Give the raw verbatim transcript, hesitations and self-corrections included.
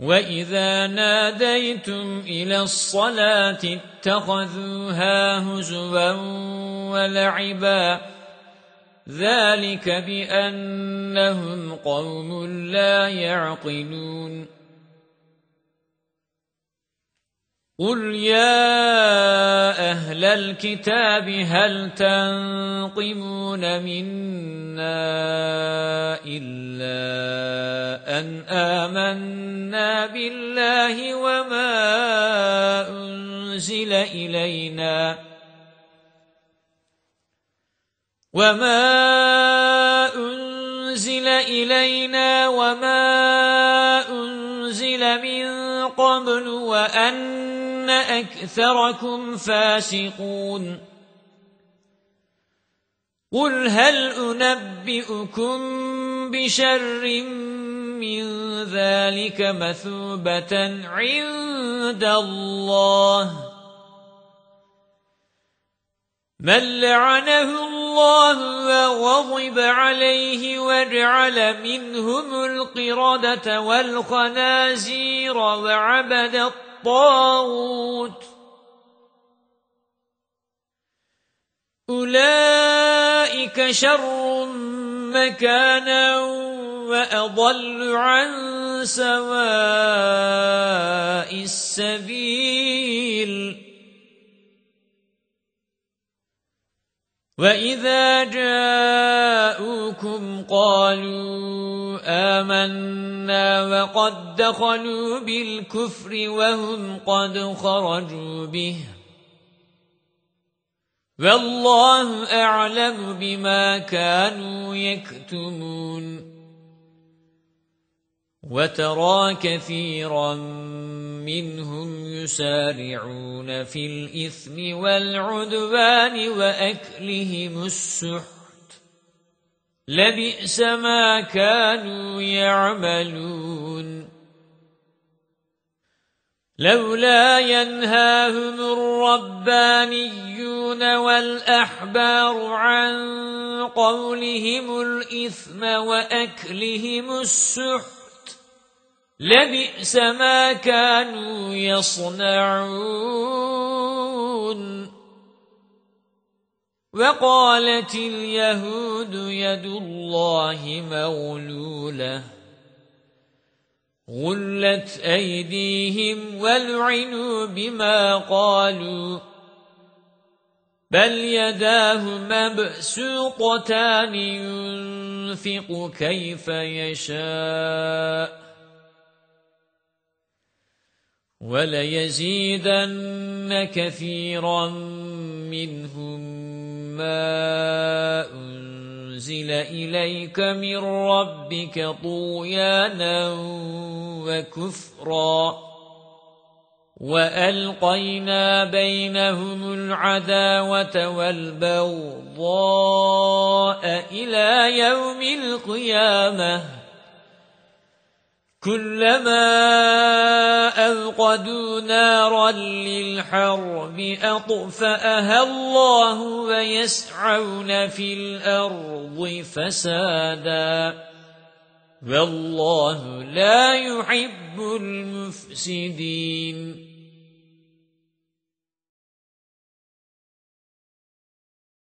وَإِذَا نَادَيْتُمْ إِلَى الصَّلَاةِ اتَّخَذُوهَا هُزُوًا وَلَعِبًا ذَلِكَ بِأَنَّهُمْ قَوْمٌ لَا يَعْقِلُونَ قُلْ يَا أَهْلَ الْكِتَابِ هَلْ تَنقِمُونَ مِنَّا إِلَّا أَنْ آمَنَّا بِاللَّهِ وَمَا أُنْزِلَ إِلَيْنَا وَمَا أُنْزِلَ إِلَيْنَا وَمَا أُنْزِلَ مِنْ قَبْلُ وَأَنَّ أَكْثَرَكُمْ فَاسِقُونَ قُلْ هَلْ أُنَبِّئُكُمْ بِشَرٍّ مِّنْ ذَلِكَ مَثُوبَةً عِندَ اللَّهِ مَنْ لَعَنَهُ اللَّهُ وَغَضِبَ عَلَيْهِ وَجَعَلَ مِنْهُمُ الْقِرَدَةَ وَالْخَنَازِيرَ وَعَبَدَ الطَّاغُوتَ أُولَئِكَ شَرٌّ مَكَانًا وَأَضَلُّ عَنْ سَوَاءِ السَّبِيلِ وَإِذَا جَاءُوكُمْ قَالُوا آمَنَّا وَقَدْ دَخَلُوا بِالْكُفْرِ وَهُمْ قَدْ خَرَجُوا بِهِ وَاللَّهُ أَعْلَمُ بِمَا كَانُوا يَكْتُمُونَ وَتَرَى كَثِيرًا مِنْهُمْ يُسَارِعُونَ فِي الْإِثْمِ وَالْعُدْوَانِ وَأَكْلِهِمُ السُّحْتَ لَبِئْسَ مَا كَانُوا يَعْمَلُونَ لَوْلَا يَنْهَاهُمُ الرَّبَّانِيُّونَ وَالْأَحْبَارُ عَنْ قَوْلِهِمُ الْإِثْمَ وَأَكْلِهِمُ السُّحْتَ لَبِئْسَ مَا كَانُوا يَصْنَعُونَ وَقَالَتِ الْيَهُودُ يَدُ اللَّهِ مَغْلُولَةٌ غُلَّتْ أَيْدِيهِمْ وَلُعِنُوا بِمَا قَالُوا بَلْ يَدَاهُ مَبْسُوطَتَانِ يُنْفِقُ كَيْفَ يَشَاءُ وَلَيَزِيدَنَّ كَثِيرًا مِنْهُمْ مَا أُنْزِلَ إِلَيْكَ مِنْ رَبِّكَ طُغْيَانًا وَكُفْرًا وَأَلْقَيْنَا بَيْنَهُمُ الْعَدَاوَةَ وَالْبَغْضَاءَ إِلَى يَوْمِ الْقِيَامَةِ كُلَّمَا أَوْقَدُوا نَارًا لِلْحَرْبِ أَطْفَأَهَا اللَّهُ وَيَسْعَوْنَ فِي الْأَرْضِ فَسَادًا وَاللَّهُ لَا يُحِبُّ الْمُفْسِدِينَ